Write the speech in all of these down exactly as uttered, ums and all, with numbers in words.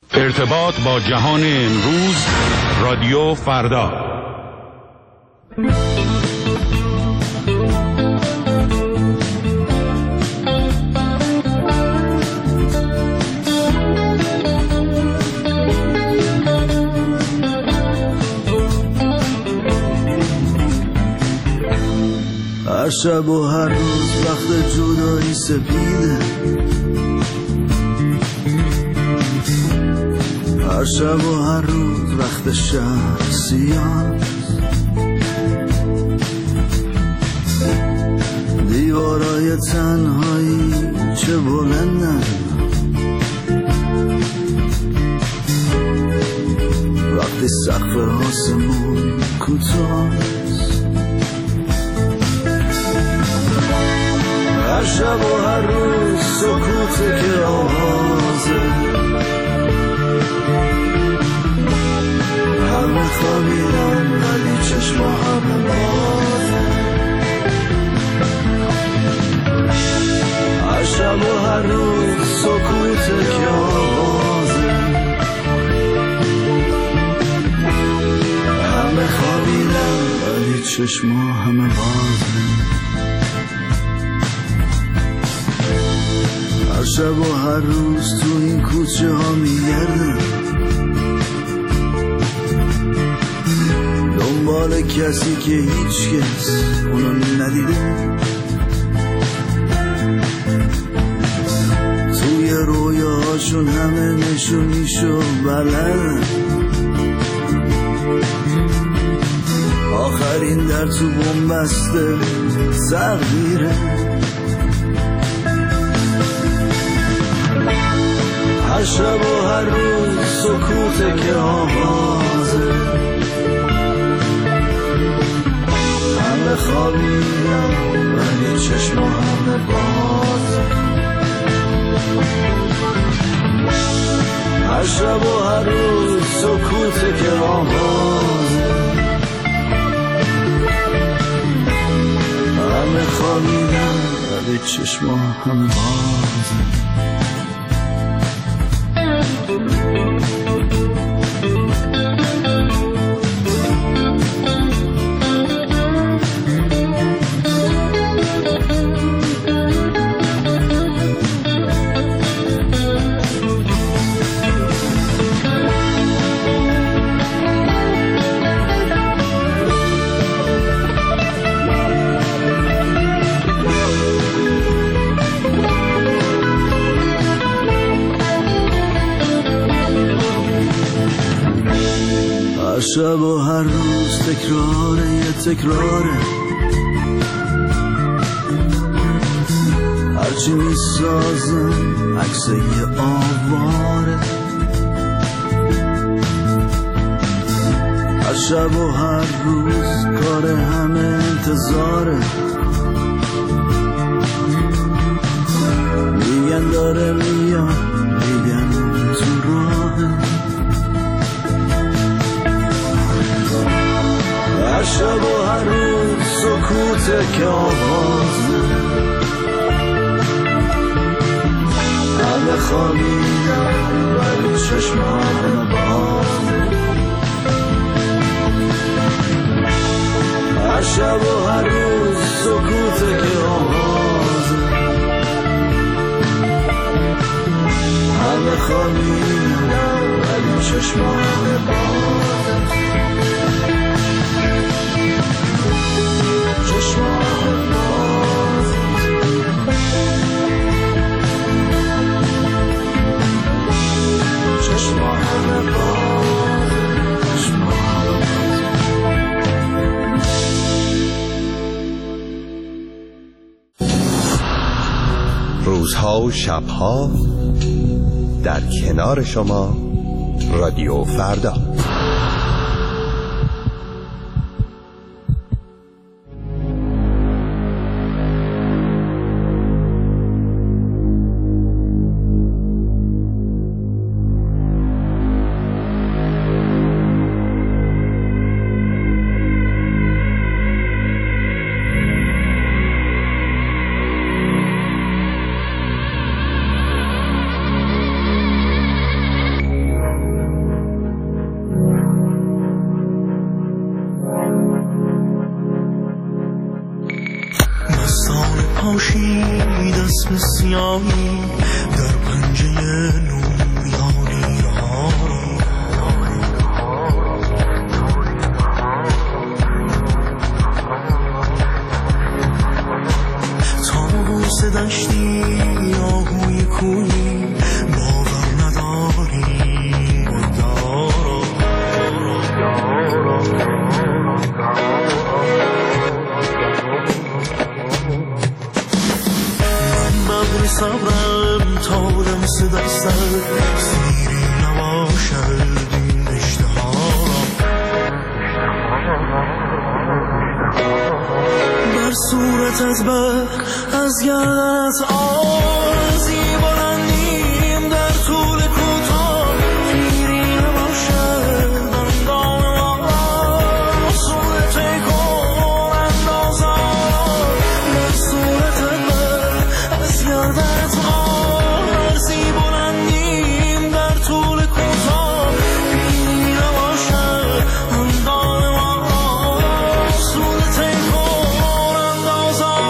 ارتباط با جهان امروز، رادیو فردا. هر شب و هر روز وقت جدایی سپیده، هر شب و هر روز وقت شهر سیاه، دیوارای تنهایی چه بلندن، وقتی سقف آسمون کوتاه، هر شب و هر روز سکوته که آوازه، همه خوابیدن ولی چشما همه بازه، هر شب و هر روز سکوته که آوازه، همه خوابیدن ولی چشما همه بازه، هر شب و هر روز تو این کوچه ها میگردم دنبال کسی که هیچ کس اونو ندیده، توی رویاهاشون همه نشونیشو بلدن، آخرین در تو بنبسته سر میره، هر شب و هر روز سکوته که آوازه، همه خوابیدن ولی چشم همه بازه، هر شب و هر روز سکوته که آوازه، همه خوابیدن ولی چشم همه بازه. هر شب و هر روز تکراره یه تکراره، هرچی میسازم عکس یه آواره، هر شب و هر روز کار همه انتظاره، میگن داره میاد میگن تو راهه، هر شب و هر روز سکوته که آوازه، همه خوابیدن ولی چشم همه بازه، هر شب و هر روز سکوته که آوازه، همه خوابیدن ولی چشم همه بازه، چشم همه بازه، چشم همه بازه، چشم همه بازه. روزها و شبها در کنار شما، رادیو فردا. میایی در پنجه نور میانی ها تابوس دشتی آهوی کوی باور نداری دارا من صبرم تا لمس دستت سیری نباشد این اشتها بر صورتت بر از گردت آرزی بلندیم در طول کوتاه پیری نباشد اندام ما صورت کن اندازم بر صورتت بر از گردت آرزی بلندیم در طول کوتاه پیری نباشد اندام ما صورت کن اندازم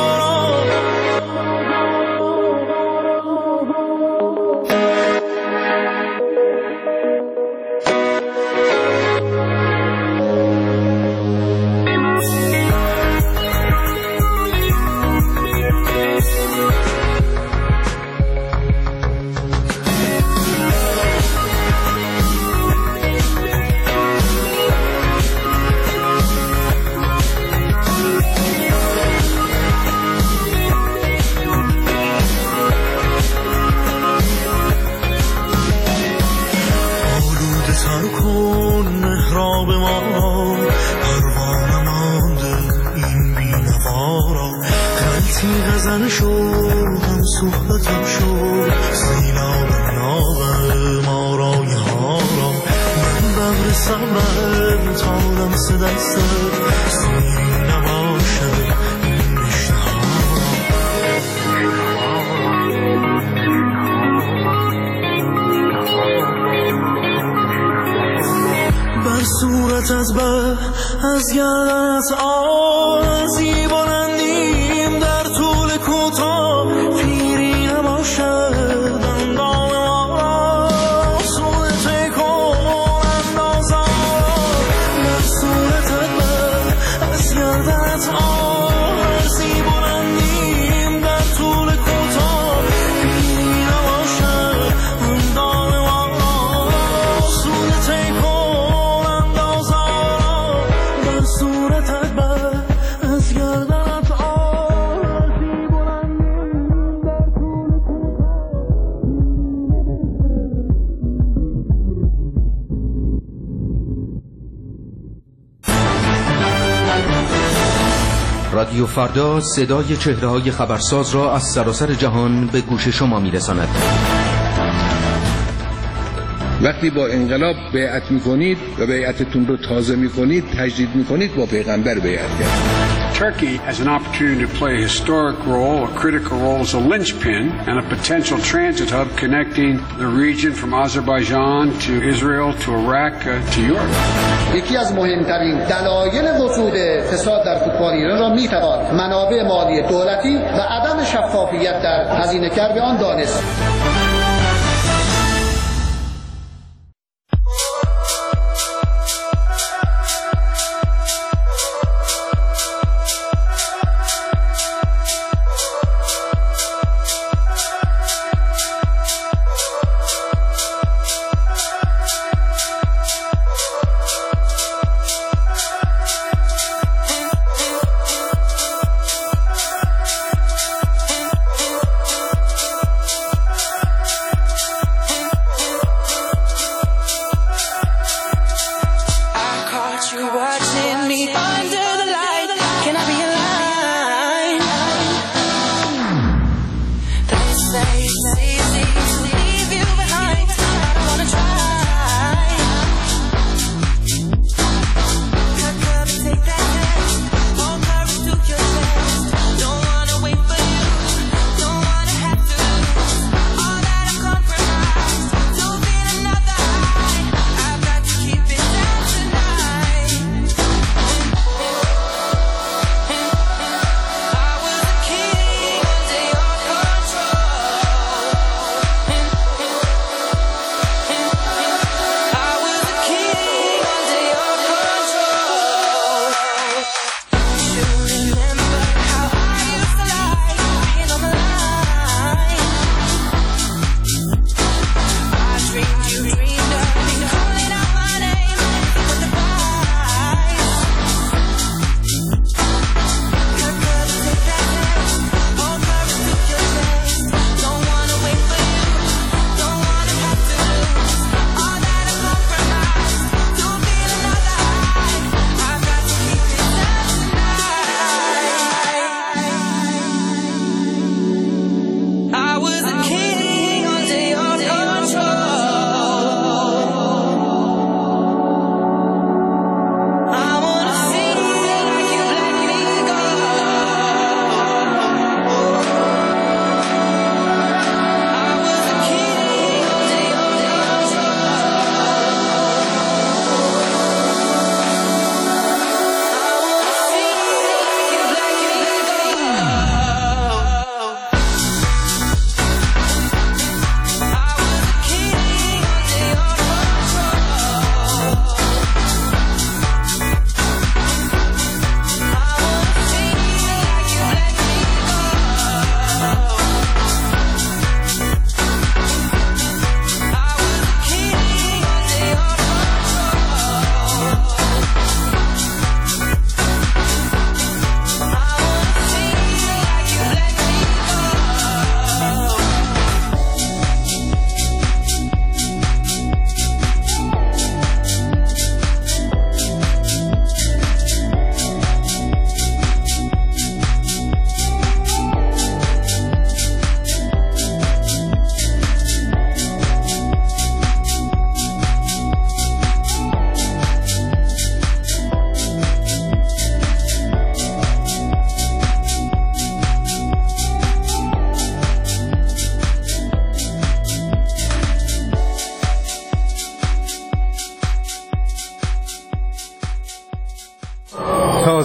سر کن محراب ما پروانه مانده این بینوارا غلطی غزل شو هم صحبتم شو سیلاب ناغ ما رای ها را من ببر صبرم تا لمس دستت سیری نباشد این اشتها بر صورتت بر از گردت آرزی بلندیم در طول کوتاه پیری نباشد اندام ما صورت کن اندازم بر صورتت بر از گردت آرزی بلندیم در طول کوتاه پیری نباشد اندام ما صورت کن صورتت بر از گردنت آرزی بلندیم در طول رادیو فردا صدای چهره‌های خبرساز را از سراسر جهان به گوش شما می‌رساند. وقتی با انقلاب بیعت میکنید و بیعتتون رو تازه میکنید تجدید میکنید با پیغمبر بیعت کرد. Turkey has an opportunity to play a historic role, a critical role as a linchpin and a potential transit hub connecting the region from Azerbaijan to Israel to Iraq uh, to Europe. یکی از مهمترین دلایل وجود فساد در فوتبال ایران را میتوان منابع مالی دولتی و عدم شفافیت در هزینه کردن آن دانست.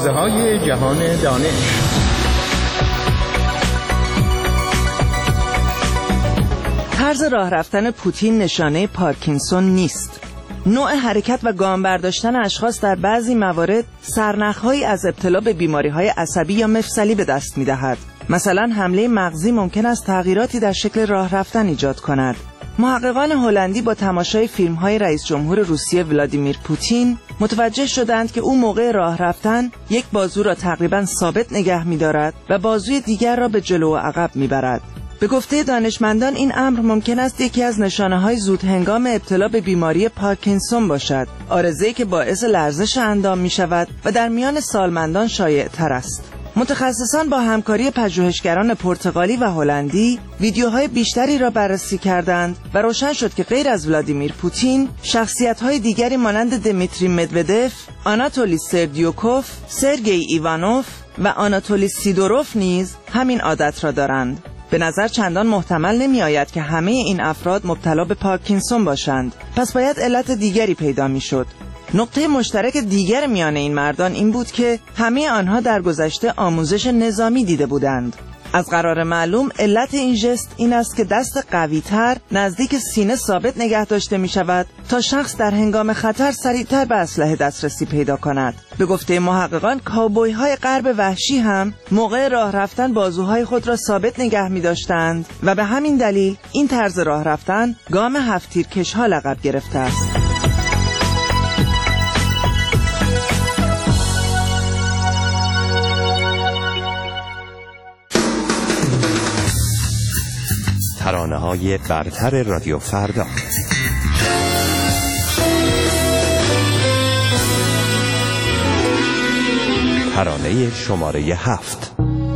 آوازه‌های جهان دانش. طرز راه رفتن پوتین نشانه پارکینسون نیست. نوع حرکت و گام برداشتن اشخاص در بعضی موارد سرنخ‌هایی از ابتلا به بیماری‌های عصبی یا مفصلی به دست می‌دهد. مثلا حمله مغزی ممکن است تغییراتی در شکل راه رفتن ایجاد کند. محققان هلندی با تماشای فیلم‌های رئیس جمهور روسیه ولادیمیر پوتین متوجه شدند که او موقع راه رفتن یک بازو را تقریباً ثابت نگه می‌دارد و بازوی دیگر را به جلو و عقب می‌برد. به گفته دانشمندان این امر ممکن است یکی از نشانه‌های زود هنگام ابتلا به بیماری پارکینسون باشد، عارضه‌ای که باعث لرزش اندام می‌شود و در میان سالمندان شایع‌تر است. متخصصان با همکاری پژوهشگران پرتغالی و هلندی ویدیوهای بیشتری را بررسی کردند و روشن شد که غیر از ولادیمیر پوتین، شخصیت‌های دیگری مانند دمیتری مدودف، آناتولی سردیوکوف، سرگئی ایوانوف و آناتولی سیدوروف نیز همین عادت را دارند. به نظر چندان محتمل نمی آید که همه این افراد مبتلا به پارکینسون باشند، پس باید علت دیگری پیدا می شد. نقطه مشترک دیگر میان این مردان این بود که همه آنها در گذشته آموزش نظامی دیده بودند. از قرار معلوم علت این ژست این است که دست قوی‌تر نزدیک سینه ثابت نگه داشته می شود تا شخص در هنگام خطر سریعتر به اسلحه دسترسی پیدا کند. به گفته محققان کاوبوی های غرب وحشی هم موقع راه رفتن بازوهای خود را ثابت نگه می داشتند و به همین دلیل این طرز راه رفتن گام هفت تیرکش ها لقب گرفته است. ترانه‌های برتر رادیو فردا. ترانه شماره هفت.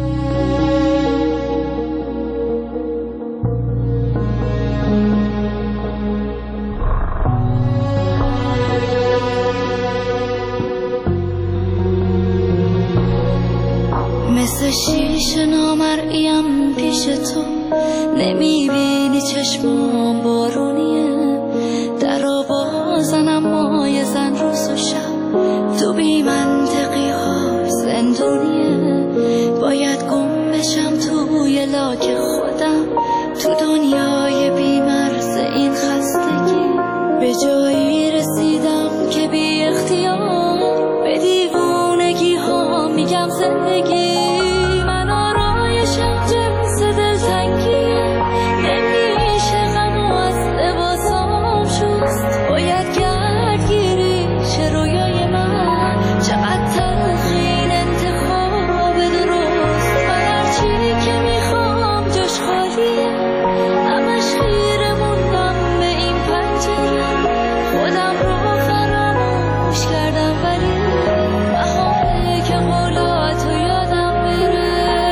مثل شیشه نامرئیم پیش تو، نمیبینی چشمام بارونیه، در بازنم مای زن روز و شب، تو بی منطقی ها زندونیه، باید گم بشم توی لاک خودم، تو دنیای بی مرز این خستگی، به جایی رسیدم که بی اختیار به دیوونگی ها میگم زندگی، من آرایشم جنس دلتنگیه، نمیشه غم و از لباسام شست، باید گردگیری چه رویای من، چقدر تلخین انتخاب درست، من هرچی که میخوام جاش خالیه، همش خیره موندم به این پنجره، خودم رو فراموش کردم ولی بهانه که قولاتو یادم بره.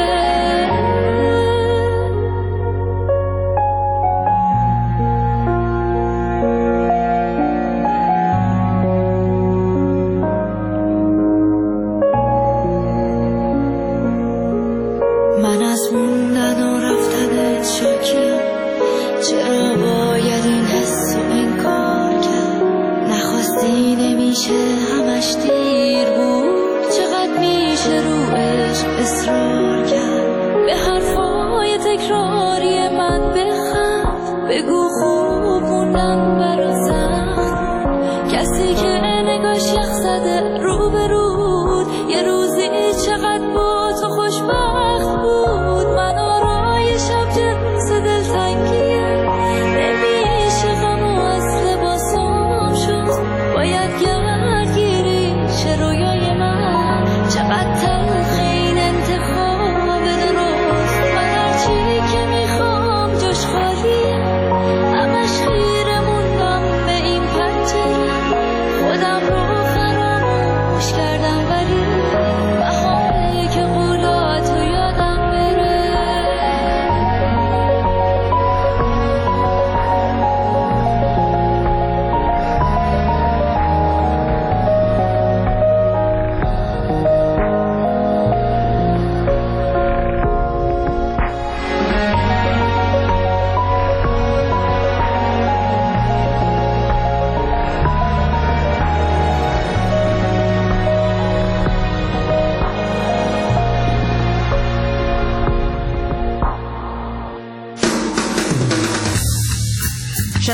من از موندن و رفتنت شاکیم، چرا باید این حس و این کار کرد، نخواستی نمیشه همش دیر بود، چقدر میشه رو عشق اصرار کرد، به حرفای تکراری من بخند، بگو خوب موندن برا سخت، کسی که نگاش یخ زده رو به رود، یه روزی چقدر با تو خوشبخت بود، من آرایشم جنس دلتنگیه، نمیشه غم و از لباسام شست، باید گردگیری چه رویای من، چقدر تلخین انتخاب درست، من هرچی که میخوام جاش خالیه، همش خیره موندم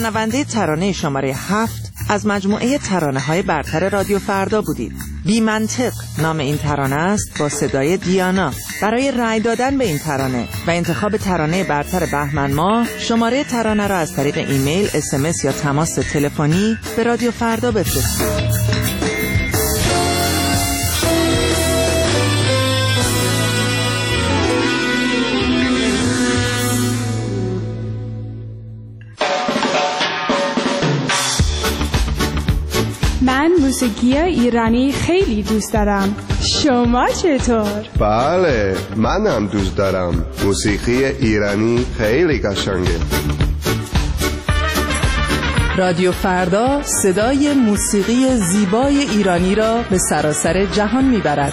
شنونده ترانه شماره هفت از مجموعه ترانه های برتر رادیو فردا بودید. بی منطق نام این ترانه است با صدای دیانا. برای رأی دادن به این ترانه و انتخاب ترانه برتر بهمن ماه شماره ترانه را از طریق ایمیل، اس ام اس یا تماس تلفنی به رادیو فردا بفرستید. من موسیقی ایرانی خیلی دوست دارم. شما چطور؟ بله، منم دوست دارم. موسیقی ایرانی خیلی قشنگه. رادیو فردا صدای موسیقی زیبای ایرانی را به سراسر جهان میبرد.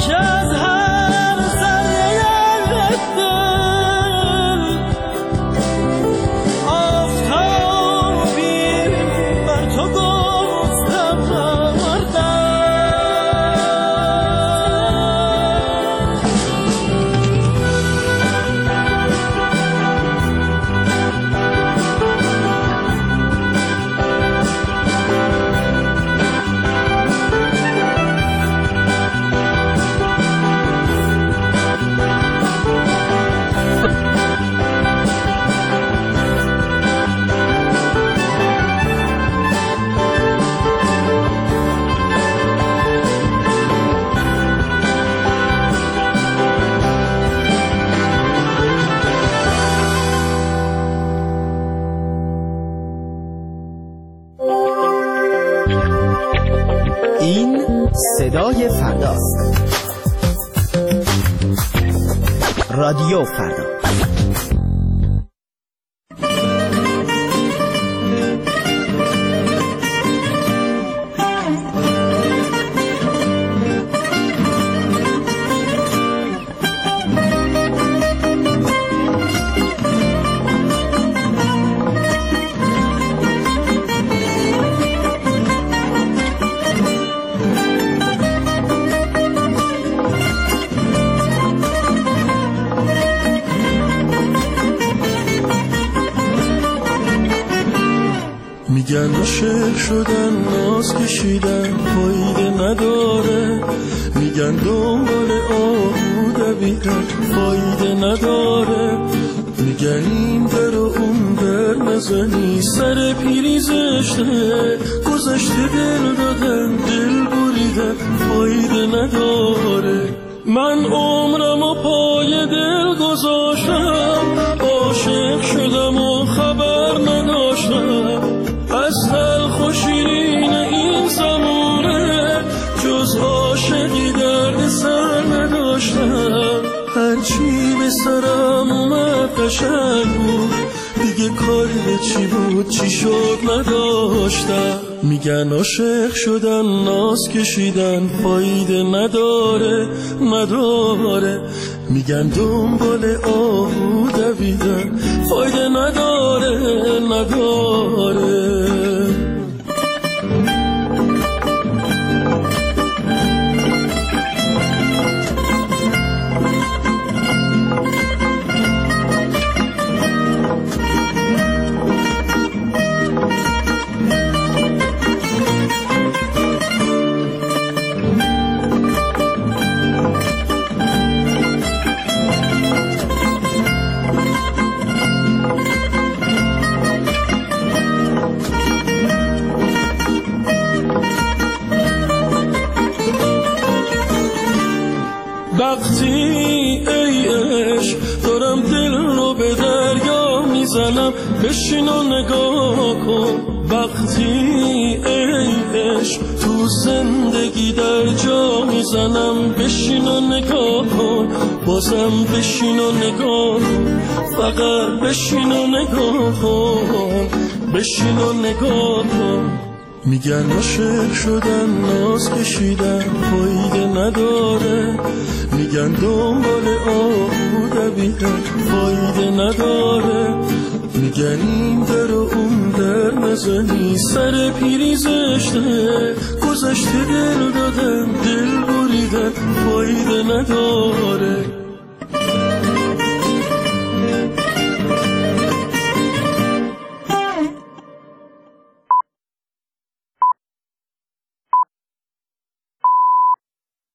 صدای فرداست. رادیو فردا. میگن عاشق شدن ناز کشیدن فایده نداره، میگن دنبال آهو دویدن فایده نداره، میگن این در و اون در نزنی سر پیری زشته، گذشته دل دادن دل بریدن فایده نداره. من عمرم و پای دل گذاشتم، عاشق شدم و خبر نداشتم از تلخ و شیرین این زمونه، جز عاشقی درد سر نداشتم. هرچی به سرم اومد قشنگ بود، دیگه کاری به چی بود چی شد نداشتم. میگن عاشق شدن ناز کشیدن فایده نداره نداره، میگن دنبال آهو دویدن فایده نداره نداره. وقتی ای عشق دارم دل رو به دریا میزنم، بشین و نگاه کن. وقتی ای عشق تو زندگی در جا میزنم، بشین و نگاه کن. بازم بشین و نگاه کن، فقط بشین و نگاه کن، بشین و نگاه کن. میگن عاشق شدن ناز کشیدن فایده نداره، میگن دنبال آهو دویدن فایده نداره، میگن این در و اون در نزنی سر پیری زشته، گذشته دل دادن دل بریدن فایده نداره.